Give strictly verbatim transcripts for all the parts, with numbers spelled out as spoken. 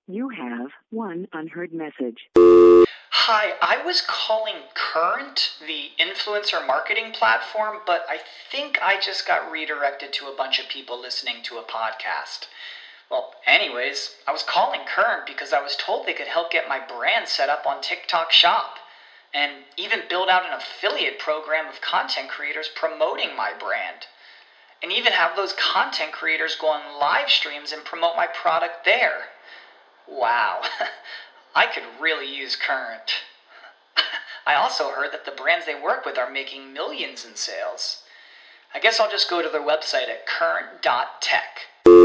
You have one unheard message. Hi, I was calling Current, the influencer marketing platform, but I think I just got redirected to a bunch of people listening to a podcast. Well, anyways, I was calling Current because I was told they could help get my brand set up on TikTok Shop, and even build out an affiliate program of content creators promoting my brand, and even have those content creators go on live streams and promote my product there. Wow, I could really use Current. I also heard that the brands they work with are making millions in sales. I guess I'll just go to their website at current dot tech.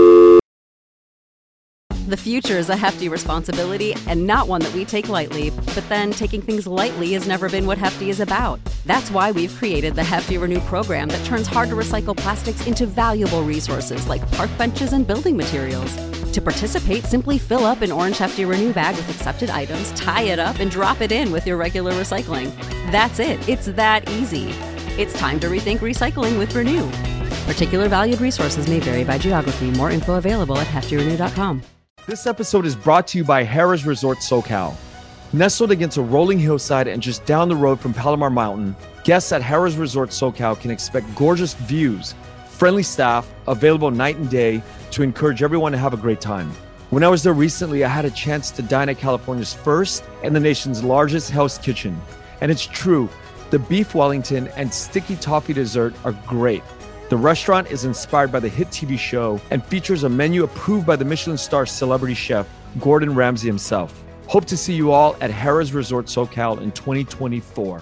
The future is a hefty responsibility and not one that we take lightly. But then taking things lightly has never been what Hefty is about. That's why we've created the Hefty Renew program that turns hard-to-recycle plastics into valuable resources like park benches and building materials. To participate, simply fill up an orange Hefty Renew bag with accepted items, tie it up, and drop it in with your regular recycling. That's it. It's that easy. It's time to rethink recycling with Renew. Particular valued resources may vary by geography. More info available at hefty renew dot com. This episode is brought to you by Harrah's Resort SoCal. Nestled against a rolling hillside and just down the road from Palomar Mountain, guests at Harrah's Resort SoCal can expect gorgeous views, friendly staff, available night and day to encourage everyone to have a great time. When I was there recently, I had a chance to dine at California's first and the nation's largest Hell's Kitchen. And it's true, the beef Wellington and sticky toffee dessert are great. The restaurant is inspired by the hit T V show and features a menu approved by the Michelin star celebrity chef, Gordon Ramsay himself. Hope to see you all at Harrah's Resort SoCal in twenty twenty-four.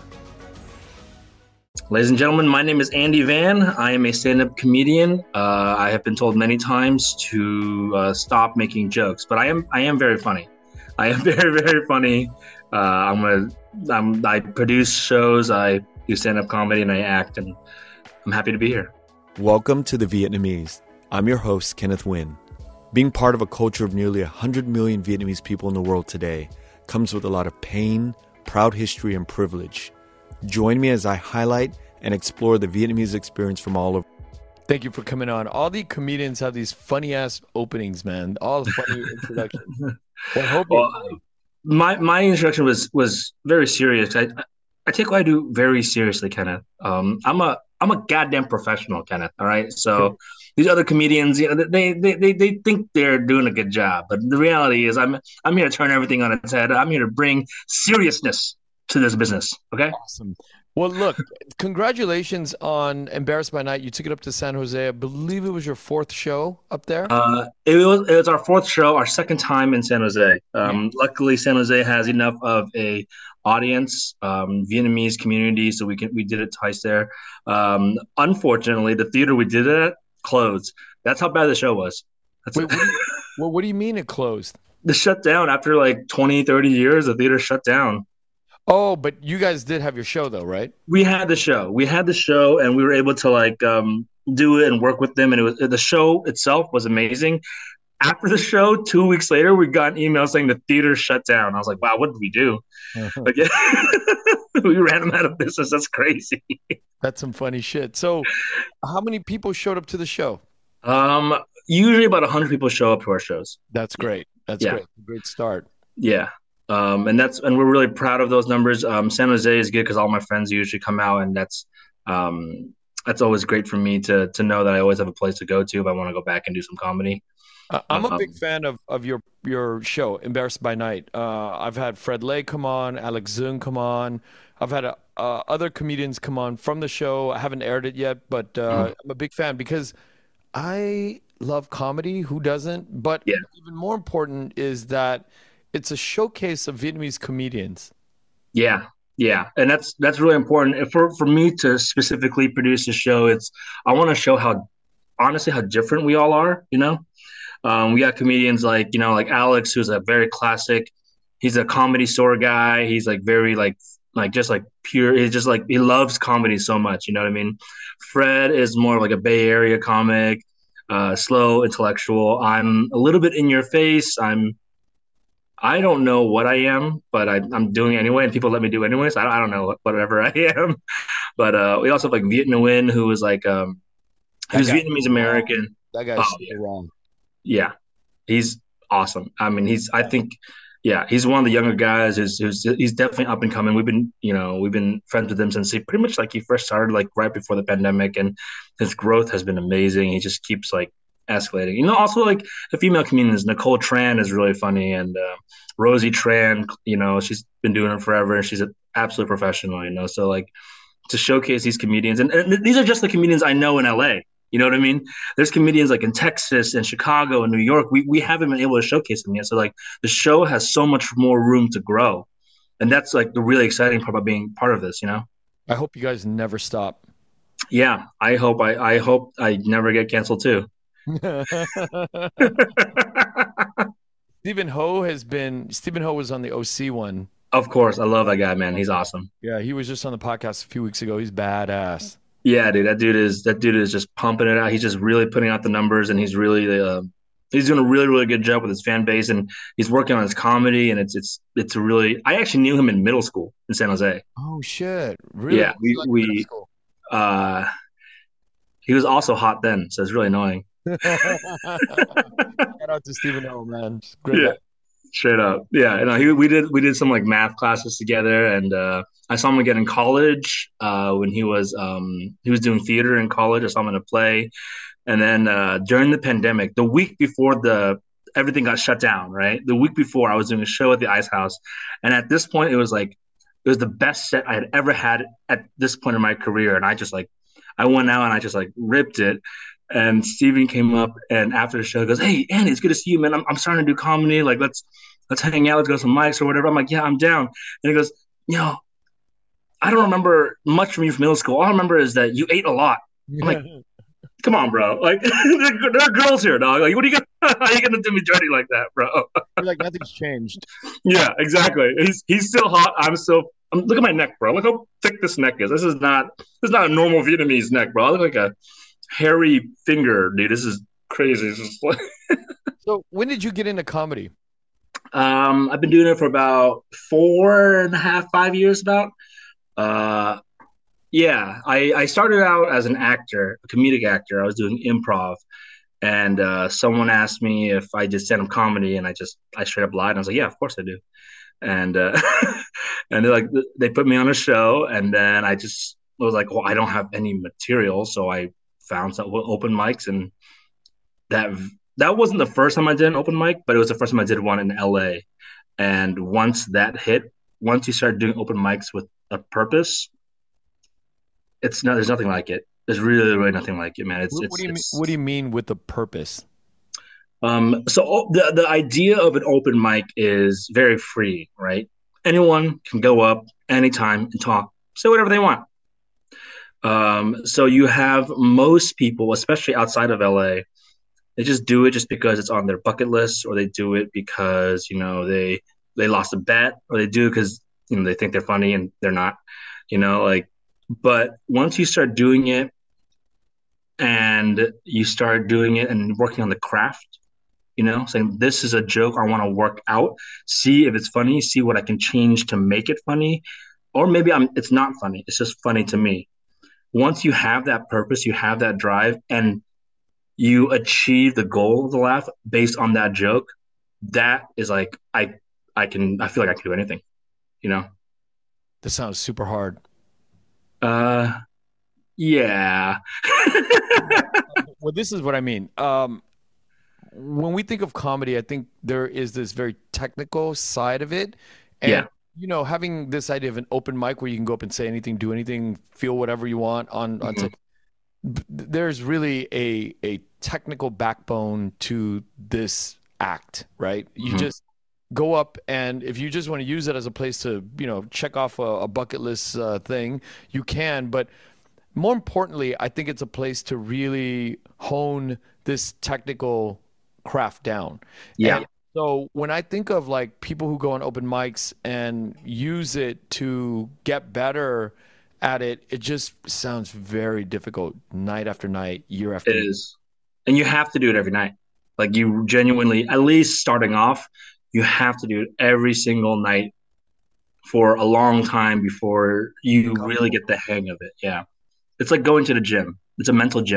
Ladies and gentlemen, my name is Andy Van. I am a stand-up comedian. Uh, I have been told many times to uh, stop making jokes, but I am I am very funny. I am very, very funny. Uh, I'm a, I'm, I produce shows, I do stand-up comedy, and I act, and I'm happy to be here. Welcome to The Vietnamese. I'm your host, Kenneth Nguyen. Being part of a culture of nearly one hundred million Vietnamese people in the world today comes with a lot of pain, proud history, and privilege. Join me as I highlight and explore the Vietnamese experience from all over. Thank you for coming on. All the comedians have these funny-ass openings, man. All the funny introductions. Well, hope well, my my introduction was was very serious. I I take what I do very seriously, Kenneth. Um, I'm a I'm a goddamn professional, Kenneth. All right. So these other comedians, you know, they, they they they think they're doing a good job, but the reality is, I'm I'm here to turn everything on its head. I'm here to bring seriousness to this business. Okay. Awesome. Well, look, congratulations on Embarrassed by Night. You took it up to San Jose. I believe it was your fourth show up there. Uh, it was it was our fourth show, our second time in San Jose. Um, yeah. Luckily, San Jose has enough of a audience, um, Vietnamese community, so we can we did it twice there. Um, unfortunately, the theater we did it at closed. That's how bad the show was. That's Wait, what do you, well, what do you mean it closed? The shut down after like twenty, thirty years. The theater shut down. Oh, but you guys did have your show though, right? We had the show. We had the show, and we were able to like um, do it and work with them. And it was the show itself was amazing. After the show, two weeks later, we got an email saying the theater shut down. I was like, wow, what did we do? Uh-huh. Like, we ran them out of business. That's crazy. That's some funny shit. So how many people showed up to the show? Um, usually about one hundred people show up to our shows. That's great. That's yeah. great. Great start. Yeah. Um, and that's and we're really proud of those numbers. Um, San Jose is good because all my friends usually come out, and that's um, that's always great for me to to know that I always have a place to go to if I want to go back and do some comedy. Uh, I'm a big fan of, of your your show, Embarrassed by Night. Uh, I've had Fred Lay come on, Alex Zung come on. I've had uh, other comedians come on from the show. I haven't aired it yet, but uh, mm-hmm. I'm a big fan because I love comedy. Who doesn't? But yeah. even more important is that it's a showcase of Vietnamese comedians. Yeah, yeah, and that's that's really important. For for me to specifically produce a show, it's I want to show how honestly how different we all are. You know, um, we got comedians like you know like Alex, who's a very classic. He's a Comedy Store guy. He's like very like like just like pure. He's just like he loves comedy so much. You know what I mean? Fred is more like a Bay Area comic, uh, slow, intellectual. I'm a little bit in your face. I'm I don't know what I am, but I, I'm doing it anyway, and people let me do it anyway. So I don't, I don't know whatever I am. But uh, we also have like Viet Nguyen, who is like um, who's Vietnamese American. That guy's oh, yeah. wrong. Yeah, he's awesome. I mean, he's I think, yeah, he's one of the younger guys. Who's, who's he's definitely up and coming. We've been, you know, we've been friends with him since he pretty much like he first started like right before the pandemic, and his growth has been amazing. He just keeps like escalating. You know, also like the female comedians, Nicole Tran is really funny, and uh, Rosie Tran, you know, she's been doing it forever, and she's an absolute professional. You know, so like to showcase these comedians, and, and these are just the comedians I know in L A. You know what I mean? There's comedians like in Texas and Chicago and New York. We we haven't been able to showcase them yet. So like the show has so much more room to grow. And that's like the really exciting part about being part of this, you know? I hope you guys never stop. Yeah, I hope I I hope I never get canceled too. Stephen Ho has been Stephen Ho was on the O C one. Of course. I love that guy, man. He's awesome. Yeah, he was just on the podcast a few weeks ago. He's badass. Yeah, dude, that dude is that dude is just pumping it out. He's just really putting out the numbers, and he's really uh, he's doing a really really good job with his fan base, and he's working on his comedy, and it's it's it's really. I actually knew him in middle school in San Jose. Oh shit! Really? Yeah, we Like we uh, he was also hot then, so it's really annoying. Shout out to Stephen O, man. Great Yeah. guy. Straight up, yeah. You know, he we did we did some like math classes together, and uh, I saw him again in college uh, when he was um, he was doing theater in college. I saw him in a play, and then uh, during the pandemic, the week before the everything got shut down, right? The week before, I was doing a show at the Ice House, and at this point, it was like it was the best set I had ever had at this point in my career, and I just like I went out and I just like ripped it. And Steven came up, and after the show goes, "Hey, Andy, it's good to see you, man. I'm, I'm starting to do comedy. Like, let's let's hang out. Let's go to some mics or whatever." I'm like, "Yeah, I'm down." And he goes, "You know, I don't remember much from you from middle school. All I remember is that you ate a lot." I'm like, "Come on, bro. Like, there, there are girls here, dog. Like, what are you gonna? How are you gonna do me dirty like that, bro?" You're like nothing's changed. Yeah, exactly. He's he's still hot. I'm still. I'm, look at my neck, bro. Look how thick this neck is. This is not this is not a normal Vietnamese neck, bro. I look like a hairy finger, dude. This is crazy. This is like... So when did you get into comedy? um, I've been doing it for about four and a half, five years about. Uh, yeah, I, I started out as an actor, a comedic actor. I was doing improv, and uh, someone asked me if I did stand-up comedy, and I just I straight up lied. And I was like, "Yeah, of course I do." And uh, and they're like, they put me on a show, and then I just was like, "Well, I don't have any material," so I found some open mics, and that that wasn't the first time I did an open mic, but it was the first time I did one in L A. And once that hit, once you start doing open mics with a purpose, it's not there's nothing like it. There's really really nothing like it, man. It's, What, it's, what do you mean, it's what do you mean with the purpose? um so oh, the the idea of an open mic is very free, right? Anyone can go up anytime and talk, say whatever they want. Um, so you have most people, especially outside of L A, they just do it just because it's on their bucket list, or they do it because, you know, they they lost a bet, or they do it because, you know, they think they're funny and they're not, you know, like, but once you start doing it and you start doing it and working on the craft, you know, saying this is a joke I want to work out, see if it's funny, see what I can change to make it funny, or maybe I'm it's not funny, it's just funny to me. Once you have that purpose, you have that drive, and you achieve the goal of the laugh based on that joke, that is like I I can I feel like I can do anything, you know. This sounds super hard. Uh, yeah. Well, this is what I mean. Um, when we think of comedy, I think there is this very technical side of it, and Yeah. you know, having this idea of an open mic where you can go up and say anything, do anything, feel whatever you want on on. Mhm. b- There's really a a technical backbone to this act, right? You Mhm. just go up, and if you just want to use it as a place to, you know, check off a, a bucket list uh, thing, you can. But more importantly, I think it's a place to really hone this technical craft down. Yeah. And so when I think of like people who go on open mics and use it to get better at it, it just sounds very difficult night after night, year after It year. is. And you have to do it every night. Like you genuinely, at least starting off, you have to do it every single night for a long time before you really get the hang of it. Yeah. It's like going to the gym. It's a mental gym.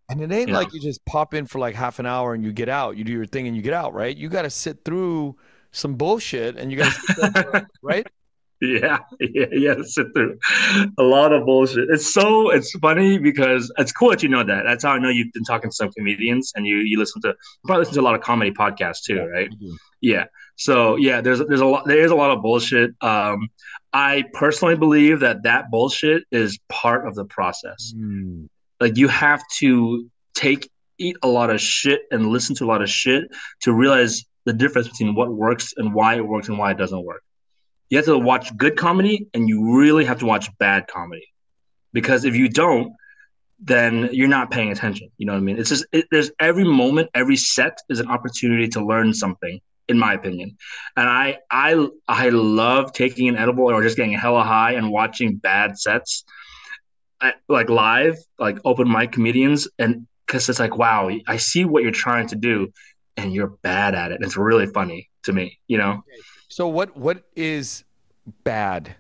And it ain't You know? like you just pop in for like half an hour and you get out. You do your thing and you get out, right? You got to sit through some bullshit and you got to sit there, for- right? Yeah, yeah, yeah. To sit through a lot of bullshit. It's so it's funny because it's cool that you know that. That's how I know you've been talking to some comedians and you you listen to you probably listen to a lot of comedy podcasts too, Yeah, right? you do. Yeah. So yeah, there's there's a lot there is a lot of bullshit. Um, I personally believe that that bullshit is part of the process. Mm. Like you have to take eat a lot of shit and listen to a lot of shit to realize the difference between what works and why it works and why it doesn't work. You have to watch good comedy and you really have to watch bad comedy because if you don't, then you're not paying attention. You know what I mean? It's just it, there's every moment, every set is an opportunity to learn something, in my opinion. And I I I love taking an edible or just getting hella high and watching bad sets, I, like live, like open mic comedians, and because it's like, wow, I see what you're trying to do, and you're bad at it. And it's really funny to me, you know. So what what is bad?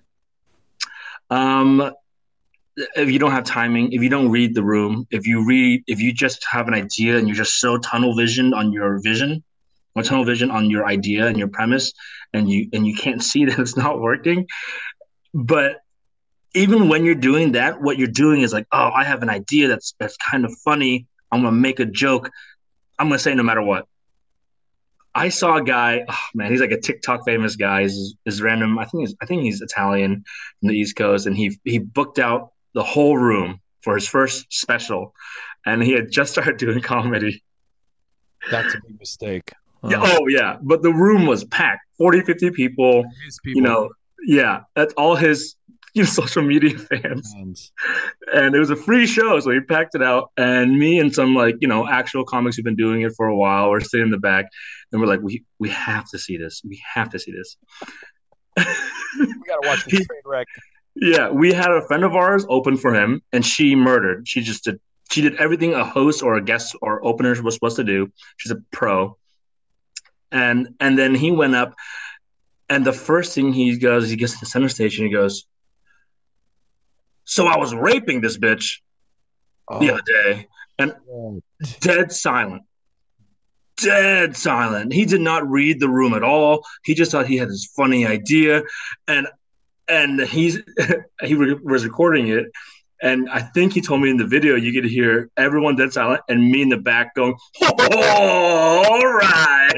Um, if you don't have timing, if you don't read the room, if you read, if you just have an idea and you're just so tunnel vision on your vision, or tunnel vision on your idea and your premise, and you and you can't see that it's not working. But even when you're doing that, what you're doing is like, oh, I have an idea that's that's kind of funny. I'm gonna make a joke. I'm gonna say no matter what. I saw a guy, oh man, he's like a TikTok famous guy. He's, he's random. I think he's I think he's Italian from the East Coast, and he he booked out the whole room for his first special, and he had just started doing comedy. That's a big mistake. Yeah, oh yeah, but the room was packed, forty, fifty people. His people. You know, yeah, that's all his you know, social media fans. Fans. And it was a free show, so he packed it out. And me and some like you know actual comics who've been doing it for a while were sitting in the back, and we're like, we we have to see this. We have to see this. We gotta watch the train wreck. Yeah, we had a friend of ours open for him, and she murdered. She just did. She did everything a host or a guest or opener was supposed to do. She's a pro. And and then he went up, and the first thing he goes, he gets to the center stage, and he goes, "So I was raping this bitch Oh. the other day," and dead silent, dead silent. He did not read the room at all. He just thought he had this funny idea, and and he's he re- was recording it. And I think he told me in the video you could hear everyone dead silent and me in the back going, oh, all right.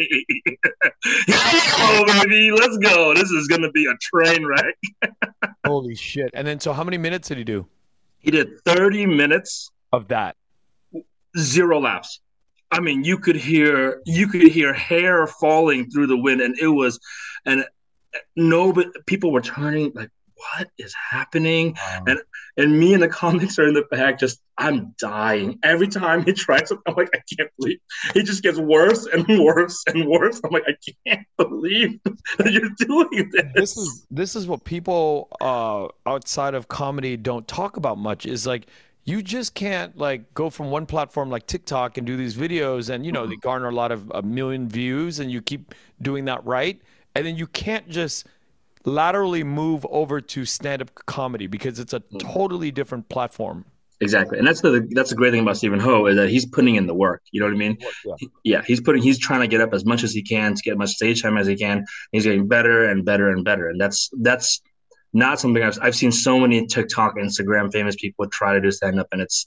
Oh, baby, let's go. This is going to be a train wreck. Holy shit. And then, so how many minutes did he do He did thirty minutes, of that? zero laughs. I mean, you could hear you could hear hair falling through the wind, and it was, and no, but people were turning like, what is happening? Wow. And and me and the comics are in the back, just I'm dying every time he tries something. I'm like, I can't believe he just gets worse and worse and worse. I'm like, I can't believe that you're doing this. This is this is what people uh, outside of comedy don't talk about much. Is like you just can't like go from one platform like TikTok and do these videos, and you know they garner a lot of a million views, and you keep doing that right, and then you can't just laterally move over to stand-up comedy because it's a totally different platform. Exactly, and that's the that's the great thing about Stephen Ho is that he's putting in the work. You know what I mean? Yeah. He- yeah, he's putting he's trying to get up as much as he can to get as much stage time as he can. He's getting better and better and better, and that's that's not something I've I've seen so many TikTok, Instagram famous people try to do stand-up, and it's.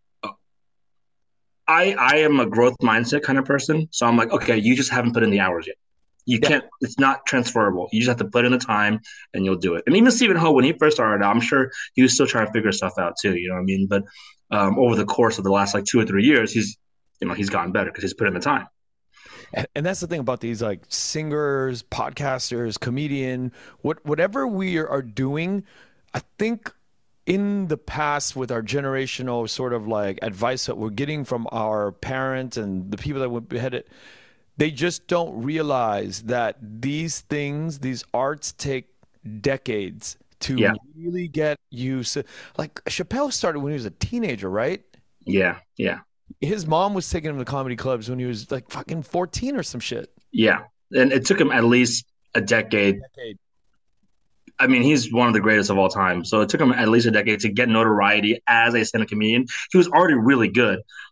I I am a growth mindset kind of person, so I'm like, okay, you just haven't put in the hours yet. You Yeah. can't. It's not transferable. You just have to put in the time, and you'll do it. And even Stephen Ho, when he first started out, I'm sure he was still trying to figure stuff out too. You know what I mean? But um, over the course of the last like two or three years, he's you know he's gotten better because he's put in the time. And, and that's the thing about these like singers, podcasters, comedian, what whatever we are, are doing, I think in the past with our generational sort of like advice that we're getting from our parents and the people that went ahead it, they just don't realize that these things, these arts take decades to Yeah. really get used to. Like Chappelle started when he was a teenager, right? Yeah, yeah, His mom was taking him to comedy clubs when he was like fucking fourteen or some shit. yeah. And it took him at least a decade. Decade. I mean, he's one of the greatest of all time. So it took him at least a decade to get notoriety as a stand-up comedian. He was already really good,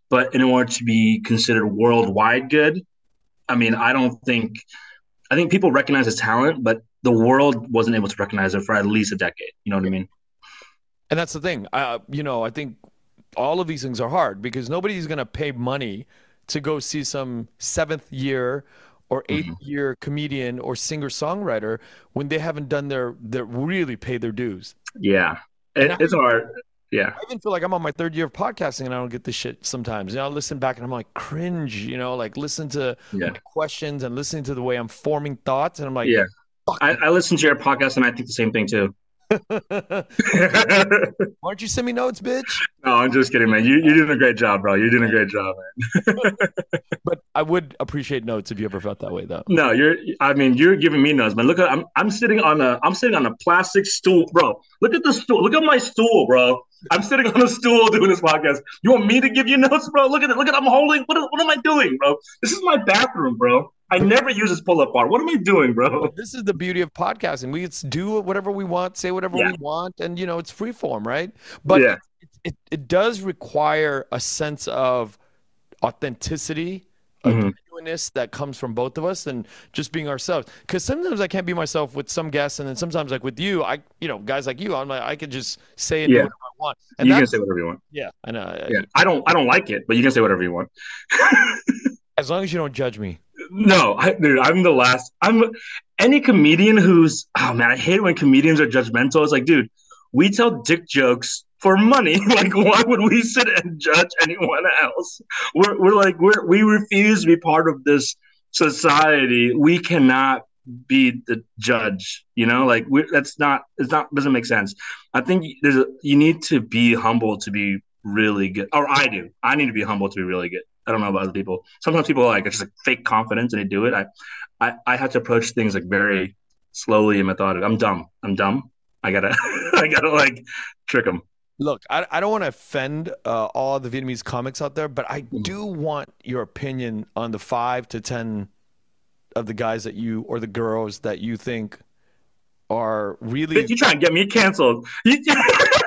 but in order to be considered worldwide good, I mean, I don't think I think people recognize his talent, but the world wasn't able to recognize it for at least a decade. You know what I mean? And that's the thing. Uh, you know, I think all of these things are hard because nobody's going to pay money to go see some seventh year or eighth mm-hmm. year comedian or singer songwriter when they haven't done their, their really paid their dues. Yeah, it, it's hard. Yeah. I even feel like I'm on my third year of podcasting and I don't get this shit sometimes. You know, I listen back and I'm like cringe, you know, like listen to yeah. questions and listening to the way I'm forming thoughts. And I'm like, yeah, I, I listen to your podcast and I think the same thing too. Why don't you send me notes, bitch? No, I'm just kidding, man. You, you're doing a great job, bro. You're doing a great job, man. But I would appreciate notes if you ever felt that way, though. No, you're. I mean, you're giving me notes, man. Look at I'm. I'm sitting on a. I'm sitting on a plastic stool, bro. Look at the stool. Look at my stool, bro. I'm sitting on a stool doing this podcast. You want me to give you notes, bro? Look at it. Look at. I'm holding. What? What am I doing, bro? This is my bathroom, bro. I never use this pull-up bar. What am I doing, bro? This is the beauty of podcasting. We just do whatever we want, say whatever yeah. we want, and you know it's free form, right? But yeah. it, it it does require a sense of authenticity, mm-hmm. a genuineness that comes from both of us, and just being ourselves. Because sometimes I can't be myself with some guests, and then sometimes, like with you, I you know guys like you, I'm like I could just say and yeah. do whatever I want. And you can say whatever you want. Yeah, I know. Yeah, I don't. I don't like it, but you can say whatever you want. As long as you don't judge me. No, I, dude, I'm the last. I'm any comedian who's oh man, I hate when comedians are judgmental. It's like, dude, we tell dick jokes for money. Like, why would we sit and judge anyone else? We're we're like we're we refuse to be part of this society. We cannot be the judge. You know, like we that's not it's not doesn't make sense. I think there's a you need to be humble to be really good. Or I do. I need to be humble to be really good. I don't know about other people. Sometimes people are like it's just like fake confidence and they do it. I, I, I have to approach things like very slowly and methodical. I'm dumb. I'm dumb. I gotta, I gotta like trick them. Look, I, I don't want to offend uh, all the Vietnamese comics out there, but I do want your opinion on the five to ten of the guys that you or the girls that you think are really. You trying to get me canceled? You, no,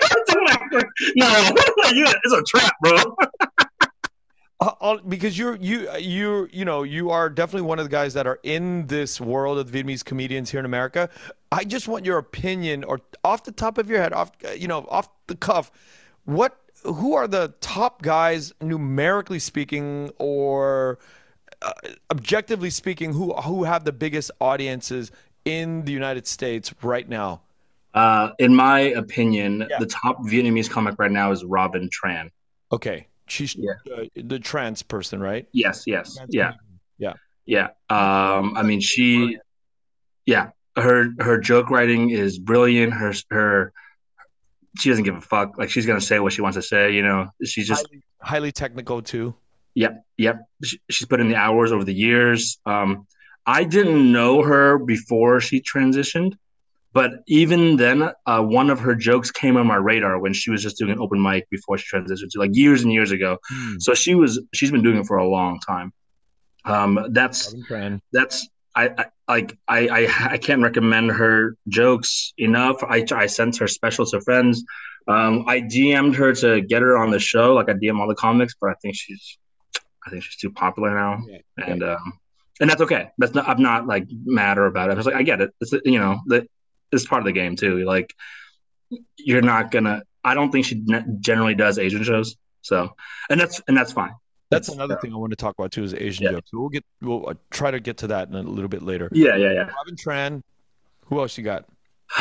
it's a trap, bro. Uh, because you're you you you know you are definitely one of the guys that are in this world of Vietnamese comedians here in America. I just want your opinion, or off the top of your head, off you know off the cuff, what who are the top guys numerically speaking, or uh, objectively speaking, who who have the biggest audiences in the United States right now? Uh, in my opinion, yeah. the top Vietnamese comic right now is Robin Tran. Okay. She's yeah. uh, the trans person, right? Yes, yes. Trans yeah. Yeah. Yeah. Um, I mean, she, yeah, her, her joke writing is brilliant. Her, her, she doesn't give a fuck. Like she's going to say what she wants to say, you know, she's just highly, highly technical too. Yep. Yep. She, she's put in the hours over the years. Um, I didn't know her before she transitioned. But even then, uh, one of her jokes came on my radar when she was just doing an open mic before she transitioned to like years and years ago. Mm. So she was she's been doing it for a long time. Um, that's that's I, I like I, I I can't recommend her jokes enough. I I sent her specials to friends. Um, I D M'd her to get her on the show. Like I D M all the comics, but I think she's I think she's too popular now, yeah. and um, and that's okay. That's not I'm not like mad or about it. I was like I get it. It's you know the. It's part of the game too. Like you're not gonna. I don't think she generally does Asian shows. So, and that's and that's fine. That's, that's another uh, thing I want to talk about too is Asian yeah. jokes. So we'll get. We'll uh, try to get to that in a little bit later. Yeah, yeah, yeah. Robin Tran. Who else you got?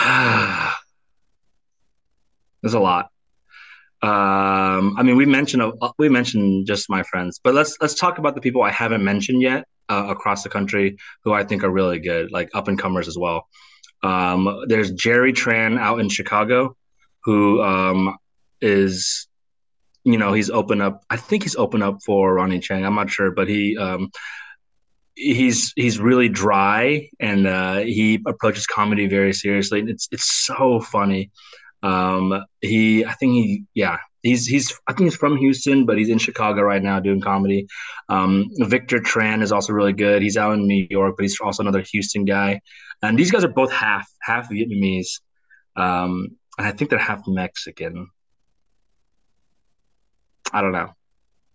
There's a lot. Um, I mean, we mentioned we mentioned just my friends, but let's let's talk about the people I haven't mentioned yet uh, across the country who I think are really good, like up and comers as well. Um, there's Jerry Tran out in Chicago, who um, is, you know, he's open up. I think he's open up for Ronnie Chang. I'm not sure, but he um, he's he's really dry and uh, he approaches comedy very seriously. It's it's so funny. Um, he, I think he, yeah, he's he's I think he's from Houston, but he's in Chicago right now doing comedy. Um, Victor Tran is also really good. He's out in New York, but he's also another Houston guy. And these guys are both half half Vietnamese, um, and I think they're half Mexican. I don't know.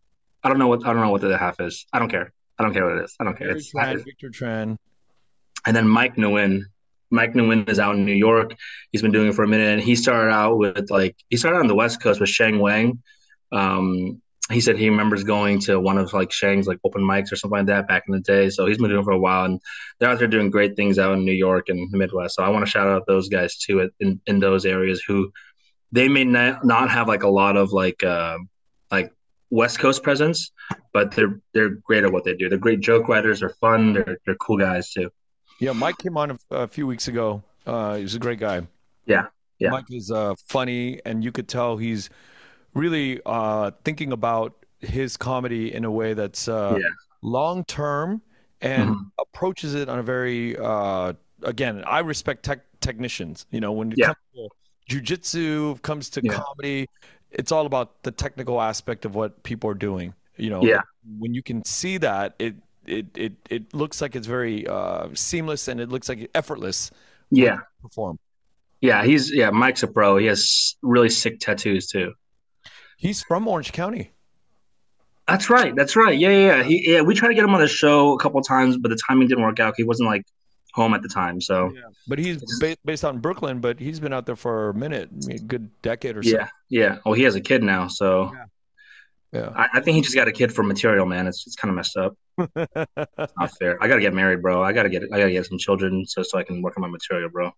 I don't know what I don't know what the other half is. I don't care. I don't care what it is. I don't care. Gary It's, Tran, I, Victor Tran. and then Mike Nguyen. Mike Nguyen is out in New York. He's been doing it for a minute, and he started out with like he started on the West Coast with Shang Wang. Um, he said he remembers going to one of like Shang's like open mics or something like that back in the day. So he's been doing it for a while, and they're out there doing great things out in New York and the Midwest. So I want to shout out those guys too in in those areas who they may not not have like a lot of like uh, like West Coast presence, but they're they're great at what they do. They're great joke writers. They're fun. They're they're cool guys too. Yeah, Mike came on a, a few weeks ago. Uh, he's a great guy. Yeah, yeah. Mike is uh, funny, and you could tell he's really uh, thinking about his comedy in a way that's uh, Yeah. long term and Mhm. approaches it on a very uh, again. I respect tech technicians. You know, when it Yeah. comes to jujitsu, comes to Yeah. comedy, it's all about the technical aspect of what people are doing. You know, Yeah. when you can see that, it it it it looks like it's very uh, seamless and it looks like effortless. when Yeah. you perform. Yeah, he's yeah, Mike's a pro. He has really sick tattoos too. He's from Orange County. That's right. That's right. Yeah, yeah, yeah. He, yeah, we tried to get him on the show a couple of times, but the timing didn't work out. He wasn't like home at the time. So Yeah, but he's ba- based out in Brooklyn, but he's been out there for a minute, I mean, a good decade or so. yeah, yeah. Well, he has a kid now, so Yeah. I, I think he just got a kid for material, man. It's it's kind of messed up. It's not fair. I gotta get married, bro. I gotta get I gotta get some children so so I can work on my material, bro.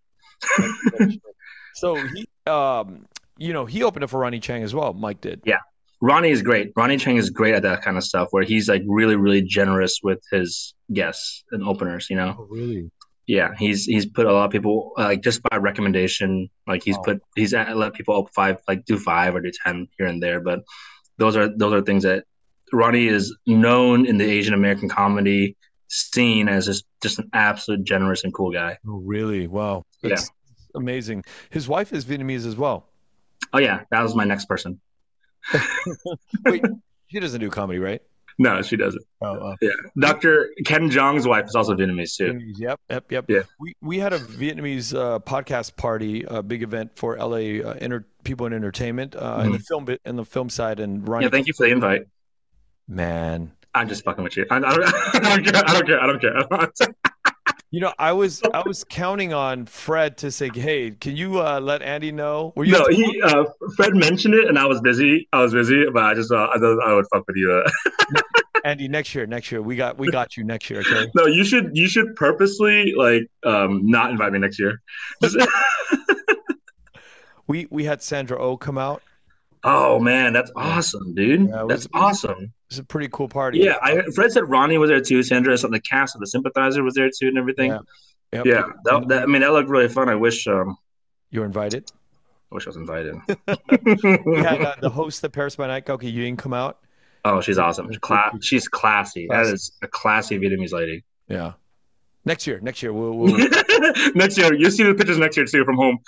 So he, um, you know, he opened up for Ronnie Chang as well. Mike did. Yeah. Ronnie is great. Ronnie Chang is great at that kind of stuff where he's like really, really generous with his guests and openers, you know? Oh, really? Yeah. He's he's put a lot of people uh, like just by recommendation, like he's Oh. put he's at, let people up five, like do five or do ten here and there. But those are those are things that Ronnie is known in the Asian American comedy scene as just, just an absolute generous and cool guy. Oh, really? Wow. Yeah. That's amazing. His wife is Vietnamese as well. Oh yeah, that was my next person. Wait, she doesn't do comedy, right? No, she doesn't. Oh, uh, Yeah. Doctor Ken Jeong's wife is also Vietnamese too. Vietnamese. Yep, yep, yep. Yeah. We we had a Vietnamese uh, podcast party, a big event for L A uh, enter, people in entertainment uh, in the film bit in the film side, and Ronnie. Yeah, thank you for the invite. Man, I'm just fucking with you. I, I, don't, I don't care. I don't care. I don't care. you know, I was I was counting on Fred to say, "Hey, can you uh, let Andy know?" Were you? No, he uh, Fred mentioned it, and I was busy. I was busy, but I just uh, I thought I would fuck with you. Uh. Andy, next year, next year, we got we got you next year, okay? No, you should you should purposely like um not invite me next year. Just... we we had Sandra Oh come out. Oh man, that's awesome, dude. Yeah, it that's was- awesome. It's a pretty cool party. Yeah, I Fred said Ronnie was there too. Sandra, some the cast of the Sympathizer was there too, and everything. Yeah. Yeah, Yep. that, that I mean that looked really fun. I wish um You're invited. I wish I was invited. We had uh, the host of Paris by Night, Goki Ying, come out. Oh, she's awesome. Cla- she's classy. That Classy. is a classy Vietnamese lady. Yeah. Next year, next year we'll, we'll Next year, you'll see the pictures next year too from home.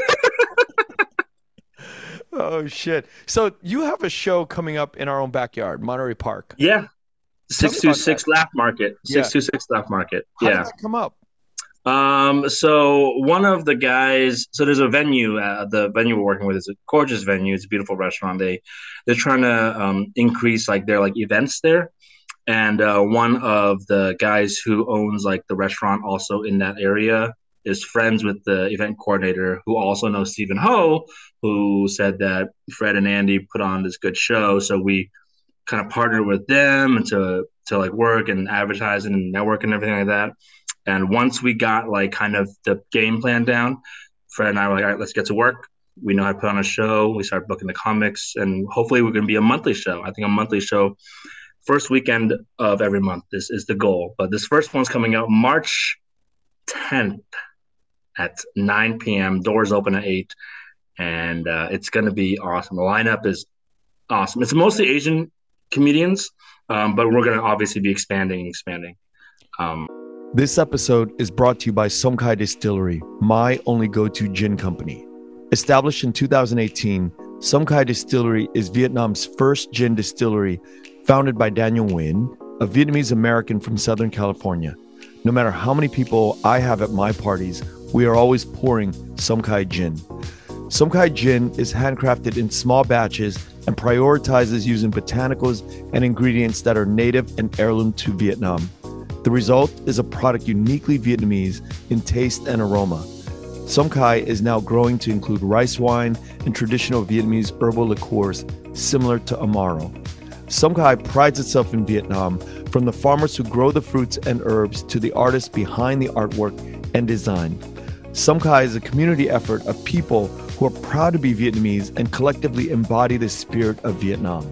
Oh shit. So you have a show coming up in our own backyard, Monterey Park. Yeah, six two about six Laugh Market. Yeah. Six two six Laugh Market. How Yeah. did that come up? Um. So one of the guys. So there's a venue. Uh, the venue we're working with is a gorgeous venue. It's a beautiful restaurant. They they're trying to um, increase like their like events there. And uh, one of the guys who owns like the restaurant also in that area is friends with the event coordinator who also knows Stephen Ho, who said that Fred and Andy put on this good show. So we kind of partnered with them to to like work and advertising and network and everything like that. And once we got like kind of the game plan down, Fred and I were like, all right, let's get to work. We know how to put on a show. We started booking the comics, and hopefully we're going to be a monthly show. I think a monthly show, first weekend of every month is, is the goal. But this first one's coming out March tenth at nine p.m. Doors open at eight, and uh, it's going to be awesome. The lineup is awesome. It's mostly Asian comedians, um, but we're going to obviously be expanding and expanding. Um, This episode is brought to you by Song Khai Distillery, my only go-to gin company. Established in two thousand eighteen, Song Khai Distillery is Vietnam's first gin distillery, founded by Daniel Nguyen, a Vietnamese American from Southern California. No matter how many people I have at my parties, we are always pouring Song Khai gin. Song Khai gin is handcrafted in small batches and prioritizes using botanicals and ingredients that are native and heirloom to Vietnam. The result is a product uniquely Vietnamese in taste and aroma. Som Kai is now growing to include rice wine and traditional Vietnamese herbal liqueurs similar to Amaro. Som Kai prides itself in Vietnam, from the farmers who grow the fruits and herbs to the artists behind the artwork and design. Som Kai is a community effort of people who are proud to be Vietnamese and collectively embody the spirit of Vietnam.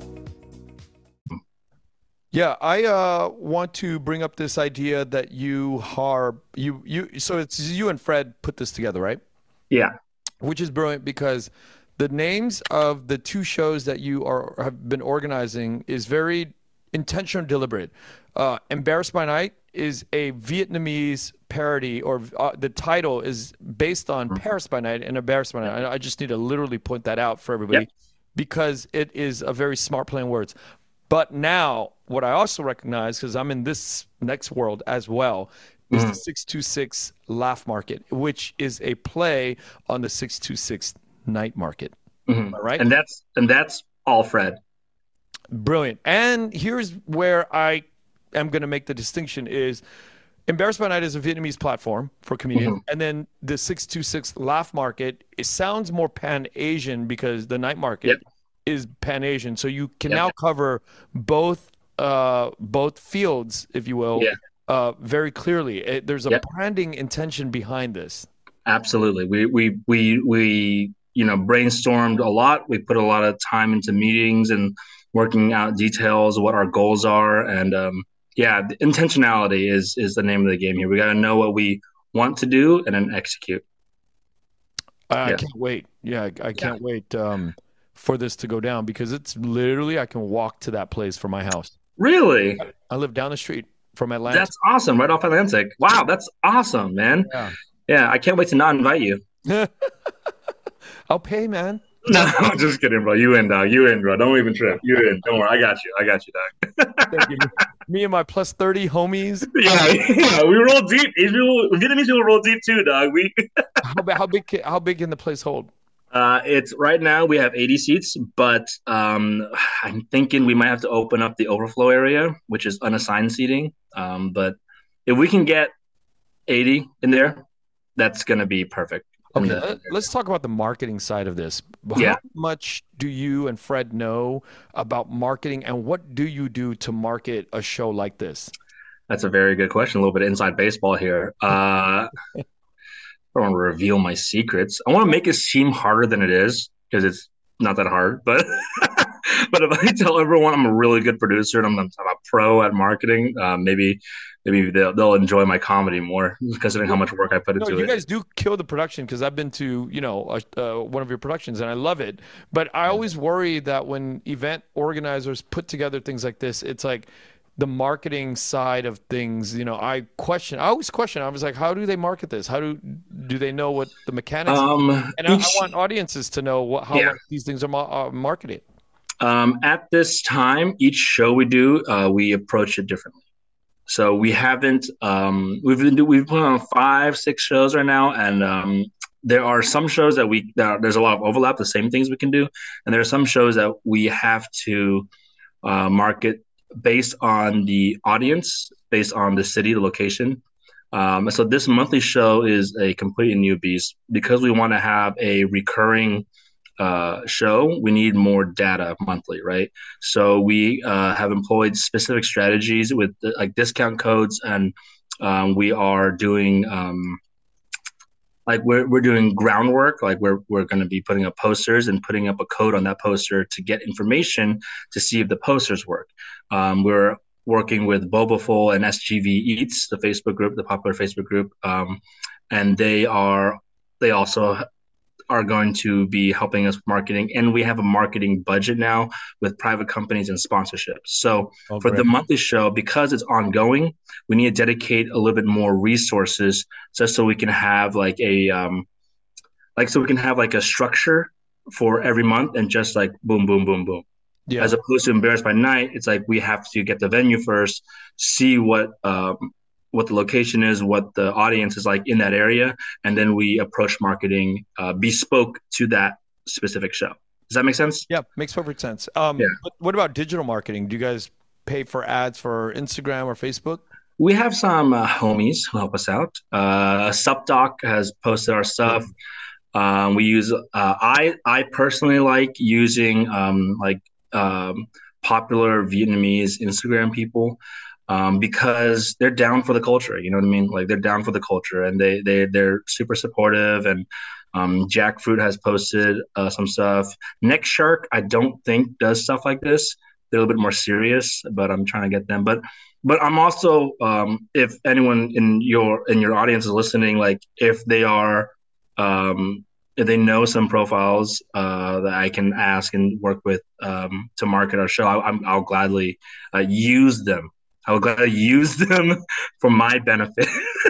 Yeah, I uh, want to bring up this idea that you are you you. So it's you and Fred put this together, right? Yeah. Which is brilliant because the names of the two shows that you are have been organizing is very intentional and deliberate. Uh, Embarrassed by Night is a Vietnamese parody, or uh, the title is based on Paris by Night and Embarrassed by Night. I, I just need to literally point that out for everybody, yep, because it is a very smart play on words. But now, what I also recognize, because I'm in this next world as well, is mm. the six two six Laugh Market, which is a play on the six two six Night Market. Mm-hmm. All right, and that's and that's all Fred. Brilliant. And here's where I am going to make the distinction: is Embarrassed by Night is a Vietnamese platform for comedians, mm-hmm, and then the six two six Laugh Market, it sounds more Pan-Asian because the night market, yep, is Pan-Asian. So you can, yep, now cover both uh, both fields, if you will, yeah, uh, very clearly. It, there's a, yep, branding intention behind this. Absolutely. We we we we you know brainstormed a lot. We put a lot of time into meetings and working out details of what our goals are, and um, yeah, the intentionality is is the name of the game here. We got to know what we want to do and then execute. I yeah. can't wait. Yeah, I, I can't yeah. wait um, for this to go down, because it's literally, I can walk to that place from my house. Really? I live down the street from Atlantic. That's awesome. Right off Atlantic. Wow, that's awesome, man. Yeah, yeah, I can't wait to not invite you. I'll pay, man. No, I'm just kidding, bro. You in, dog. You in, bro. Don't even trip. You in. Don't worry. I got you. I got you, dog. Thank you. Me and my plus thirty homies. Yeah, yeah. We roll deep. People, Vietnamese people roll deep too, dog. We. how, how big? How big can the place hold? Uh, it's right now we have eighty seats, but um, I'm thinking we might have to open up the overflow area, which is unassigned seating. Um, but if we can get eighty in there, that's gonna be perfect. Okay, the, let's talk about the marketing side of this. How yeah. much do you and Fred know about marketing, and what do you do to market a show like this? That's a very good question. A little bit of inside baseball here. Uh, I don't want to reveal my secrets. I want to make it seem harder than it is, because it's not that hard. But but if I tell everyone I'm a really good producer and I'm, I'm a pro at marketing, uh, maybe maybe they'll, they'll enjoy my comedy more, considering how much work I put into no, you it. You guys do kill the production, because I've been to, you know, uh, uh, one of your productions and I love it. But I always worry that when event organizers put together things like this, it's like the marketing side of things, you know, I question, I always question, I was like, how do they market this? How do do they know what the mechanics um, are? And each, I, I want audiences to know what, how yeah. these things are, ma- are marketed. Um, at this time, each show we do, uh, we approach it differently. So we haven't, um, we've been do, we've put on five, six shows right now, and um, there are some shows that we that there's a lot of overlap, the same things we can do, and there are some shows that we have to uh, market based on the audience, based on the city, the location. Um, so this monthly show is a completely new beast, because we want to have a recurring uh, show. We need more data monthly, right? So we uh, have employed specific strategies with uh, like discount codes, and um, we are doing um, like we're we're doing groundwork. Like we're we're going to be putting up posters and putting up a code on that poster to get information to see if the posters work. Um, we're working with Bobaful and S G V Eats, the Facebook group, the popular Facebook group, um, and they are they also are going to be helping us with marketing. And we have a marketing budget now with private companies and sponsorships. So oh, for great. the monthly show, because it's ongoing, we need to dedicate a little bit more resources just so we can have like a, um, like, so we can have like a structure for every month, and just like boom, boom, boom, boom. Yeah. As opposed to Embarrassed by Night, it's like we have to get the venue first, see what, um, what the location is, what the audience is like in that area, and then we approach marketing uh, bespoke to that specific show. Does that make sense? Yeah, makes perfect sense. Um, Yeah. but what about digital marketing? Do you guys pay for ads for Instagram or Facebook? We have some uh, homies who help us out. Uh, SupDoc has posted our stuff. Um, we use. Uh, I I personally like using um, like um, popular Vietnamese Instagram people um, because they're down for the culture. You know what I mean? Like they're down for the culture, and they they they're super supportive. And um, Jackfruit has posted uh, some stuff. Next Shark, I don't think does stuff like this. They're a little bit more serious, but I'm trying to get them. But but I'm also um, if anyone in your in your audience is listening, like if they are um, if they know some profiles uh, that I can ask and work with um, to market our show, I, I'm, I'll gladly uh, use them. I will gladly use them for my benefit.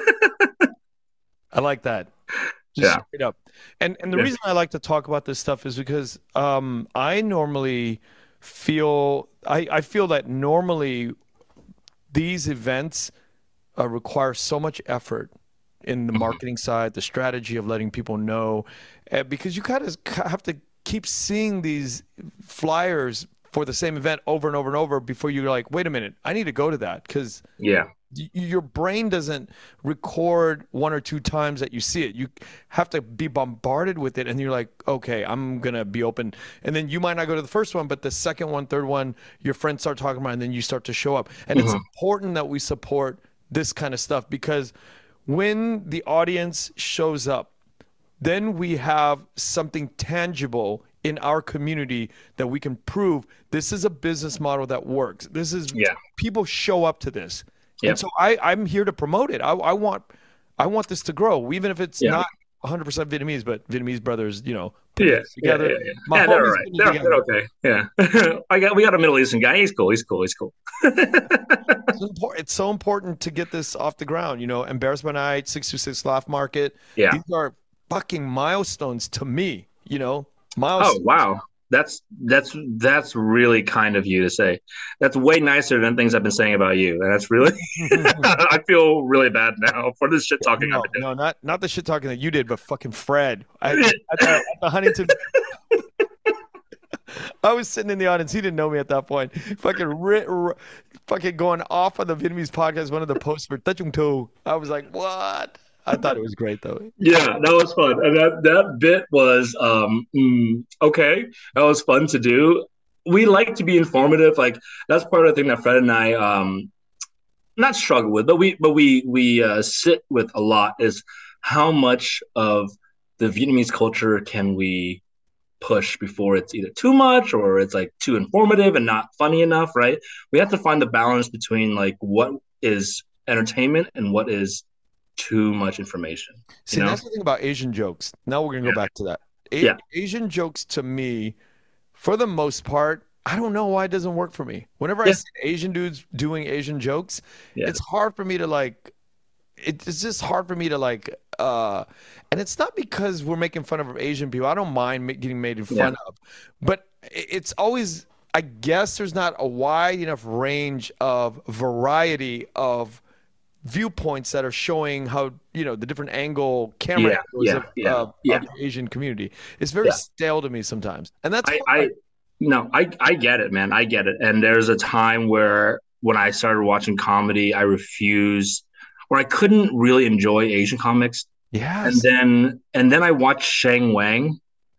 I like that. Just Yeah. straight up. And and the Yeah. reason I like to talk about this stuff is because um, I normally feel I, I feel that normally these events uh, require so much effort in the marketing side, the strategy of letting people know, uh, because you kind of have to keep seeing these flyers for the same event over and over and over before you're like, wait a minute, I need to go to that, because Yeah. y- your brain doesn't record one or two times that you see it. You have to be bombarded with it, and you're like, okay, I'm gonna be open. And then you might not go to the first one, but the second one, third one, your friends start talking about it, and then you start to show up. And it's important that we support this kind of stuff, because when the audience shows up, then we have something tangible in our community that we can prove this is a business model that works. This is Yeah. people show up to this. Yep. And so I, I'm here to promote it. I, I want I want this to grow, even if it's Yeah. not one hundred percent Vietnamese, but Vietnamese brothers, you know, put Yeah, this together. yeah, yeah, yeah. My Yeah, they're homies all right. put it They're, together. they're okay. Yeah, I got we got a Middle Eastern guy. He's cool. He's cool. He's cool. It's, impor- it's so important to get this off the ground. You know, Embarrassed by Night, six two six Laugh Market. Yeah. These are fucking milestones to me. You know, Oh milestones. wow, that's that's that's really kind of you to say. That's way nicer than things I've been saying about you, and that's really. I feel really bad now for this shit talking No, I've been doing. no, not not the shit talking that you did, but fucking Fred. I, at, the, at the Huntington. I was sitting in the audience. He didn't know me at that point. Fucking, ri- r- fucking going off on the Vietnamese podcast. One of the posts for Ta Chung Tu. I was like, what? I thought it was great though. Yeah, that was fun, and that that bit was um mm, okay. That was fun to do. We like to be informative. Like that's part of the thing that Fred and I um not struggle with, but we but we we uh, sit with a lot is how much of the Vietnamese culture can we push before it's either too much or it's like too informative and not funny enough, right? We have to find the balance between like what is entertainment and what is too much information. See, You know? that's the thing about Asian jokes. Now we're gonna go Yeah. back to that. A- Yeah. Asian jokes to me, for the most part, I don't know why it doesn't work for me. Whenever I Yeah. see Asian dudes doing Asian jokes, Yeah. it's hard for me to like. It's just hard for me to like. uh And it's not because we're making fun of Asian people. I don't mind ma- getting made fun Yeah. of, but i- it's always. I guess there's not a wide enough range of variety of viewpoints that are showing how, you know, the different angle camera Yeah, angles yeah, of, yeah, of, yeah. of the Asian community. It's very Yeah. stale to me sometimes, and that's I, hard. I no, I I get it, man. I get it. And there's a time where when I started watching comedy, I refused, or I couldn't really enjoy Asian comics. And Yes. then and then I watched Shang Wang,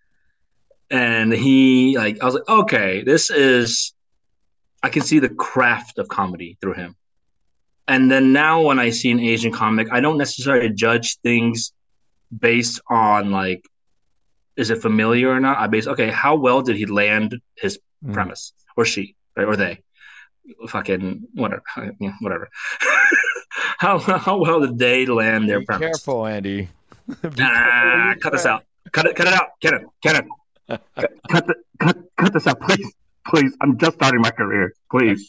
and he like I was like, okay, this is I can see the craft of comedy through him. And then now when I see an Asian comic, I don't necessarily judge things based on like, is it familiar or not? I base okay, how well did he land his Mm. premise, or she, right, or they, fucking whatever, yeah, whatever. how how well did they land their Be premise? careful, Andy. Be careful Ah, what you cut this say. out. Cut it. Cut it out. Kenneth. Kenneth. cut, cut, the, cut, cut this out, please. Please. I'm just starting my career. Please.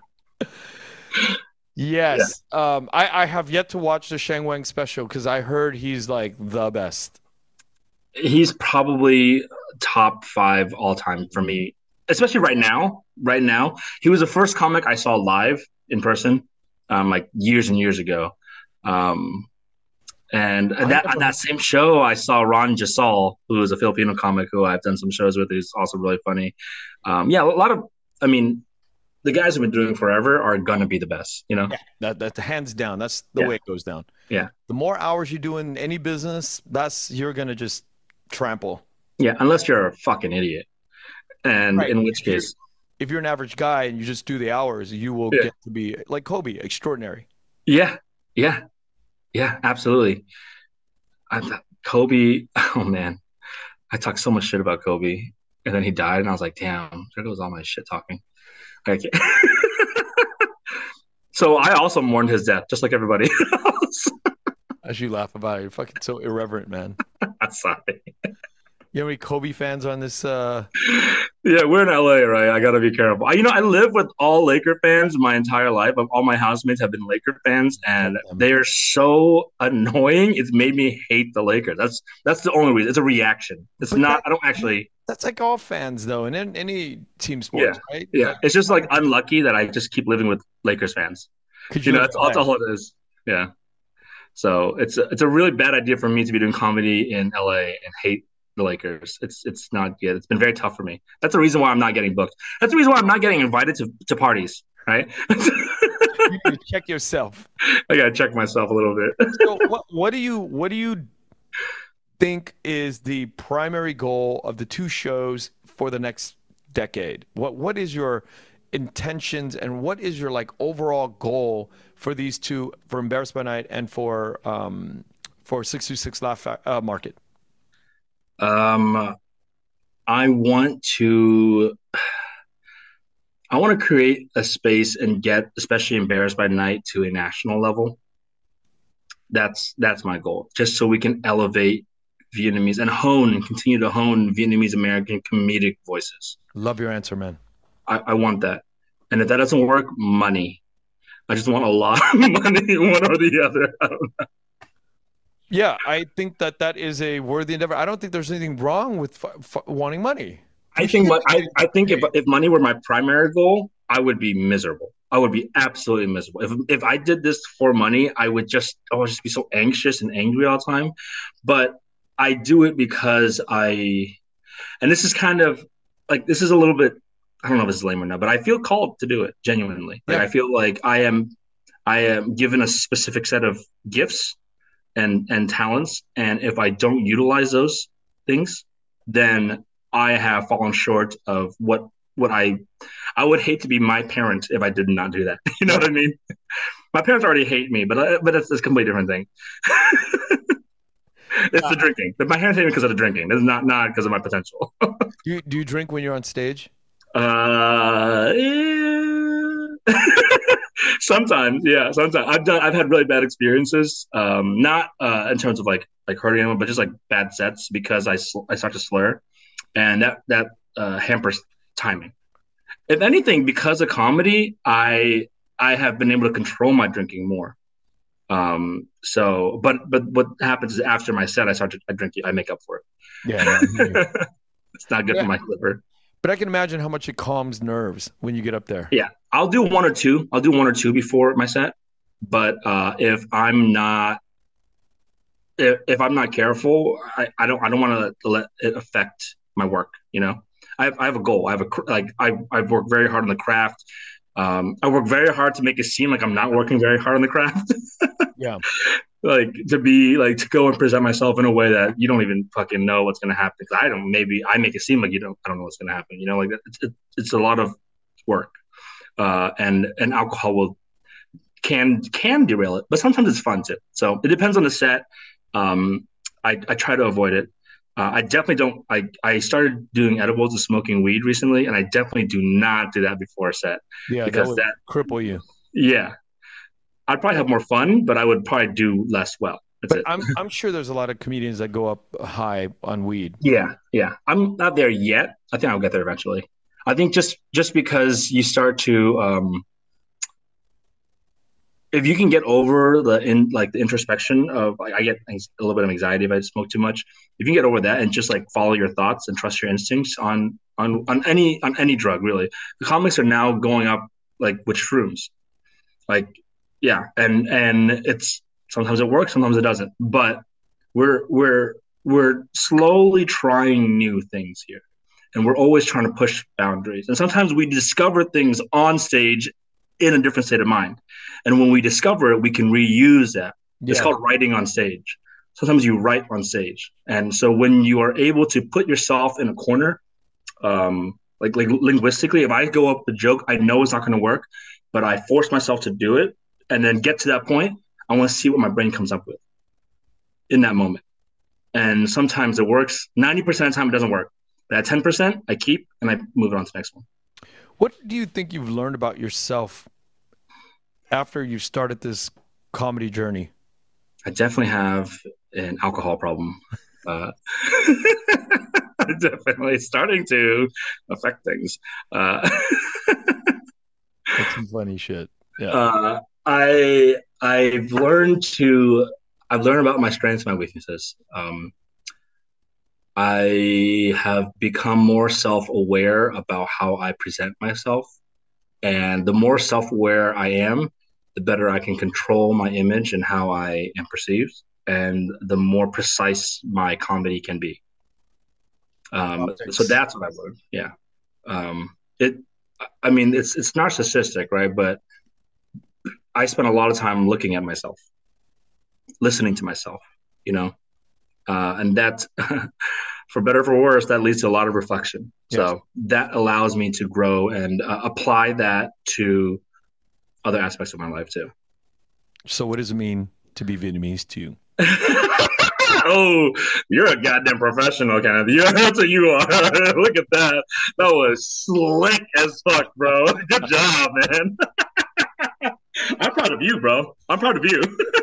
Yes. Um, I, I have yet to watch the Shang Wang special because I heard he's like the best. He's probably top five all time for me, especially right now. Right now, he was the first comic I saw live in person, um, like years and years ago. Um, And I that never- that same show, I saw Ron Jasal, who is a Filipino comic who I've done some shows with. He's also really funny. Um, yeah, a lot of, I mean, the guys who've been doing it forever are gonna be the best, you know? Yeah, that that's hands down. That's the Yeah. way it goes down. Yeah. The more hours you do in any business, that's you're gonna just trample. Yeah, unless you're a fucking idiot. And Right. in which If you're- case, If you're an average guy and you just do the hours, you will Yeah. get to be like Kobe, extraordinary. yeah, yeah, yeah, absolutely. I thought Kobe, oh man, I talked so much shit about Kobe, and then he died, and I was like, damn, there goes all my shit talking. I can't. So I also mourned his death, just like everybody else. As you laugh about it, you're fucking so irreverent, man. I'm sorry. You know how many Kobe fans on this? Uh... Yeah, we're in L A, right? I gotta be careful. I, you know, I live with all Laker fans my entire life. All my housemates have been Laker fans, and they are so annoying. It's made me hate the Lakers. That's that's the only reason. It's a reaction. It's But not. that- I don't actually. That's like all fans, though, and in any team sports, right? Yeah, it's just like unlucky that I just keep living with Lakers fans. Could You know, live that's, that's ahead? all it is. Yeah. So it's a, it's a really bad idea for me to be doing comedy in L A and hate the Lakers. It's it's not good. It's been very tough for me. That's the reason why I'm not getting booked. That's the reason why I'm not getting invited to, to parties, right? You need to check yourself. I gotta check myself a little bit. So what what do you what do you think is the primary goal of the two shows for the next decade? What what is your intentions and what is your like overall goal for these two, for Embarrassed by Night and for um for six two six Laugh uh, Market? Um, I want to I want to create a space and get, especially Embarrassed by Night, to a national level. That's that's my goal, just so we can elevate Vietnamese and hone and continue to hone Vietnamese American comedic voices. Love your answer, man. I, I want that. And if that doesn't work, money. I just want a lot of money, one or the other. I don't know. Yeah, I think that that is a worthy endeavor. I don't think there's anything wrong with f- f- wanting money. I think mo- I, I think if if money were my primary goal, I would be miserable. I would be absolutely miserable. If if I did this for money, I would just I would just be so anxious and angry all the time. But I do it because I, and this is kind of like, this is a little bit, I don't know if this is lame or not, but I feel called to do it genuinely. Like Yeah. I feel like I am, I am given a specific set of gifts and and talents, and if I don't utilize those things, then I have fallen short of what what I I would hate to be my parent if I did not do that. You know what I mean? My parents already hate me, but I, but it's, it's a completely different thing. It's the drinking. But my parents hate me because of the drinking. It's not not because of my potential. Do you, do you drink when you're on stage? Uh, yeah. Sometimes, yeah. Sometimes I've done. I've had really bad experiences. Um, not uh, in terms of like like hurting anyone, but just like bad sets because I sl- I start to slur, and that that uh, hampers timing. If anything, because of comedy, I I have been able to control my drinking more. Um. So, but but what happens is after my set, I start to I drink. I make up for it. Yeah. It's not good Yeah. for my liver. But I can imagine how much it calms nerves when you get up there. Yeah, I'll do one or two. I'll do one or two before my set. But uh, if I'm not, if, if I'm not careful, I, I don't I don't want to let it affect my work. You know, I have I have a goal. I have a cr- like I I've worked very hard on the craft. Um, I work very hard to make it seem like I'm not working very hard on the craft. Yeah. Like to be like to go and present myself in a way that you don't even fucking know what's gonna happen. Because I don't. Maybe I make it seem like you don't. I don't know what's gonna happen. You know, like it's it, it's a lot of work, uh, and and alcohol will can can derail it, but sometimes it's fun too. So it depends on the set. Um, I I try to avoid it. Uh, I definitely don't. I I started doing edibles and smoking weed recently, and I definitely do not do that before a set. Yeah. Because that would that- cripple you. Yeah, I'd probably have more fun, but I would probably do less well. That's But it. I'm I'm sure there's a lot of comedians that go up high on weed. Yeah, yeah. I'm not there yet. I think I'll get there eventually. I think just just because you start to um if you can get over the in like the introspection of like I get a little bit of anxiety if I smoke too much. If you can get over that and just like follow your thoughts and trust your instincts on on on any on any drug really. The comics are now going up like with shrooms. Like yeah, and and it's Sometimes it works, sometimes it doesn't. But we're we're we're slowly trying new things here, and we're always trying to push boundaries. And sometimes we discover things on stage in a different state of mind, and when we discover it, we can reuse that. Yeah. It's called writing on stage. Sometimes you write on stage, and so when you are able to put yourself in a corner, um, like like linguistically, if I go up the joke, I know it's not going to work, but I force myself to do it, and then get to that point. I want to see what my brain comes up with in that moment. And sometimes it works. ninety percent of the time it doesn't work. But at ten percent, I keep and I move it on to the next one. What do you think you've learned about yourself after you've started this comedy journey? I definitely have an alcohol problem. Uh, definitely starting to affect things. Uh, That's some funny shit. Yeah. Uh, I I've learned to I've learned about my strengths and my weaknesses. Um, I have become more self-aware about how I present myself, and the more self-aware I am, the better I can control my image and how I am perceived, and the more precise my comedy can be. Um, so that's what I've learned. Yeah. Um, it. I mean, it's it's narcissistic, right? But I spend a lot of time looking at myself, listening to myself, you know, uh, and that, for better or for worse, that leads to a lot of reflection. Yes. So that allows me to grow and uh, apply that to other aspects of my life too. So what does it mean to be Vietnamese to you? Oh, you're a goddamn professional, kind of. Yeah, that's what you are. Look at that. That was slick as fuck, bro. Good job, man. I'm proud of you, bro. I'm proud of you.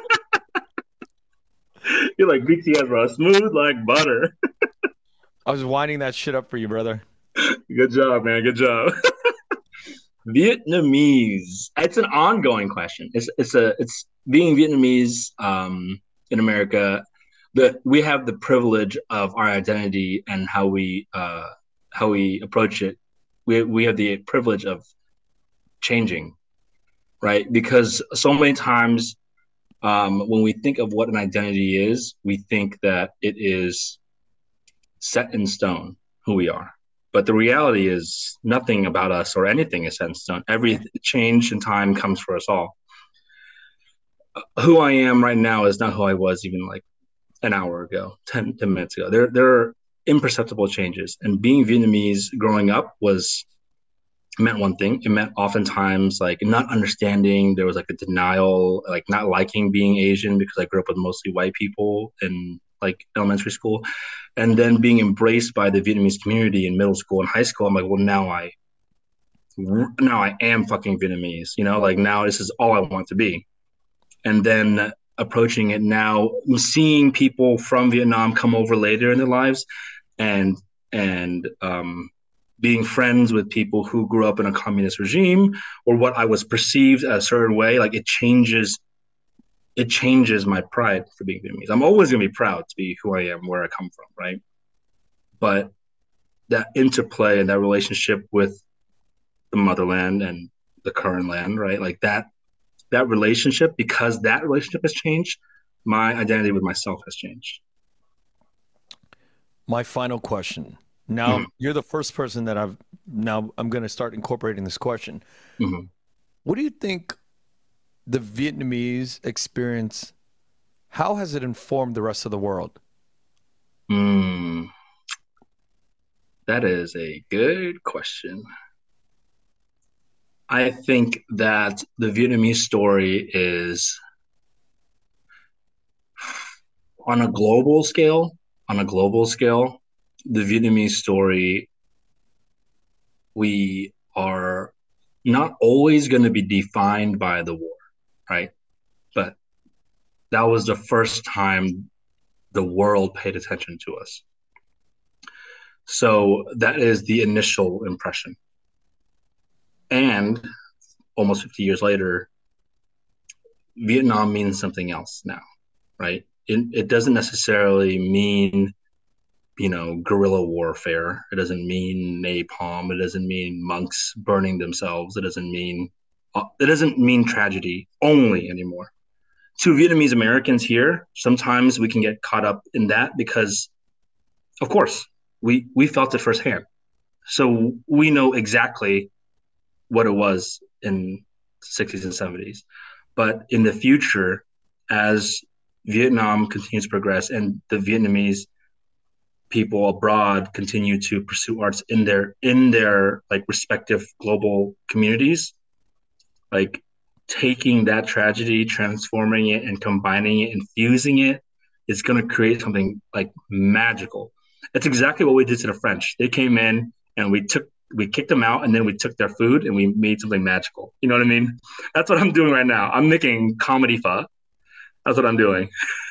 You're like B T S, bro. Smooth like butter. I was winding that shit up for you, brother. Good job, man. Good job. Vietnamese. It's an ongoing question. It's it's a it's being Vietnamese um, in America. That we have the privilege of our identity and how we uh, how we approach it. We we have the privilege of changing, right? Because so many times um, when we think of what an identity is, we think that it is set in stone who we are. But the reality is nothing about us or anything is set in stone. Every change in time comes for us all. Who I am right now is not who I was even like an hour ago, ten, ten minutes ago. There, there are imperceptible changes. And being Vietnamese growing up was meant one thing. It meant oftentimes like not understanding. There was like a denial, like not liking being Asian because I grew up with mostly white people in like elementary school. And then being embraced by the Vietnamese community in middle school and high school. I'm like, well, now I, now I am fucking Vietnamese, you know, like now this is all I want to be. And then approaching it now, seeing people from Vietnam come over later in their lives and and um, being friends with people who grew up in a communist regime or what I was perceived a certain way, like it changes, it changes my pride for being Vietnamese. I'm always going to be proud to be who I am, where I come from, right? But that interplay and that relationship with the motherland and the current land, right? Like that, that relationship, because that relationship has changed, my identity with myself has changed. My final question. Now, mm-hmm. You're the first person that I've, now I'm going to start incorporating this question. Mm-hmm. What do you think the Vietnamese experience, how has it informed the rest of the world? Mm, that is a good question. I think that the Vietnamese story is on a global scale, on a global scale, the Vietnamese story, we are not always going to be defined by the war, right? But that was the first time the world paid attention to us. So that is the initial impression. And almost fifty years later, Vietnam means something else now, right? It, it doesn't necessarily mean, you know, guerrilla warfare. It doesn't mean napalm. It doesn't mean monks burning themselves. It doesn't mean, it doesn't mean tragedy only anymore. to Vietnamese Americans here, sometimes we can get caught up in that because, of course, we we felt it firsthand. So we know exactly what it was in the sixties and seventies. But in the future, as Vietnam continues to progress and the Vietnamese people abroad continue to pursue arts in their in their like respective global communities, like taking that tragedy, transforming it and combining it, infusing it, is going to create something like magical. It's exactly what we did to the French. They came in and we took we kicked them out, and then we took their food and we made something magical. You know what I mean? That's what I'm doing right now. I'm making comedy pho. That's what I'm doing.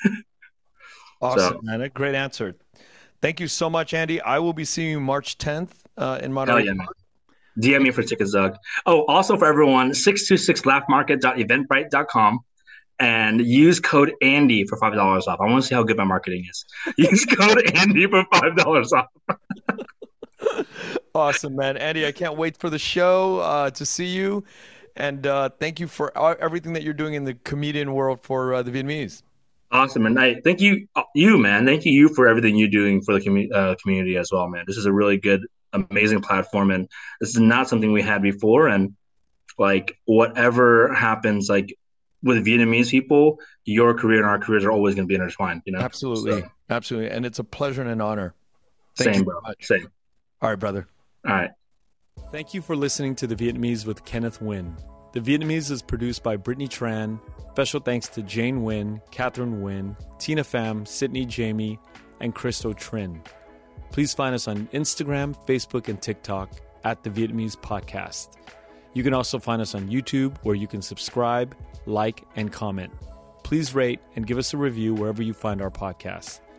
Awesome, So, man. A great answer. Thank you so much, Andy. I will be seeing you March tenth uh, in hell Monterey. yeah, man. D M me for tickets, Doug. Oh, also for everyone, six two six laugh market dot eventbrite dot com and use code Andy for five dollars off. I want to see how good my marketing is. Use code Andy for five dollars off. Awesome, man. Andy, I can't wait for the show uh, to see you. And uh, thank you for everything that you're doing in the comedian world for uh, the Vietnamese. Awesome. And I thank you, you, man. Thank you, you for everything you're doing for the commu- uh, community as well, man. This is a really good, amazing platform. And this is not something we had before. And like, whatever happens, like with Vietnamese people, your career and our careers are always going to be intertwined, you know? Absolutely. So, Absolutely. And it's a pleasure and an honor. Thank same, you bro. so much. Same. All right, brother. All right. Thank you for listening to The Vietnamese with Kenneth Nguyen. The Vietnamese is produced by Brittany Tran. Special thanks to Jane Nguyen, Catherine Nguyen, Tina Pham, Sydney Jamie, and Christo Trin. Please find us on Instagram, Facebook, and TikTok at The Vietnamese Podcast. You can also find us on YouTube, where you can subscribe, like, and comment. Please rate and give us a review wherever you find our podcasts.